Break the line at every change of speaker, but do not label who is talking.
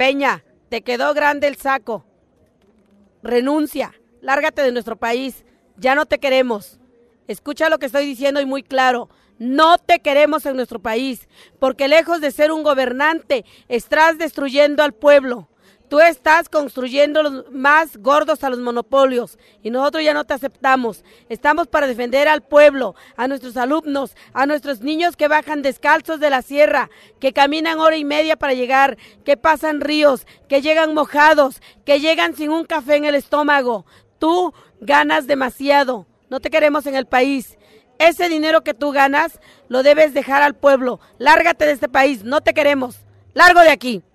Peña, te quedó grande el saco. Renuncia, lárgate de nuestro país, ya no te queremos. Escucha lo que estoy diciendo y muy claro, no te queremos en nuestro país, porque lejos de ser un gobernante, estás destruyendo al pueblo. Tú estás construyendo los más gordos a los monopolios y nosotros ya no te aceptamos. Estamos para defender al pueblo, a nuestros alumnos, a nuestros niños que bajan descalzos de la sierra, que caminan hora y media para llegar, que pasan ríos, que llegan mojados, que llegan sin un café en el estómago. Tú ganas demasiado, no te queremos en el país. Ese dinero que tú ganas lo debes dejar al pueblo. Lárgate de este país, no te queremos. Largo de aquí.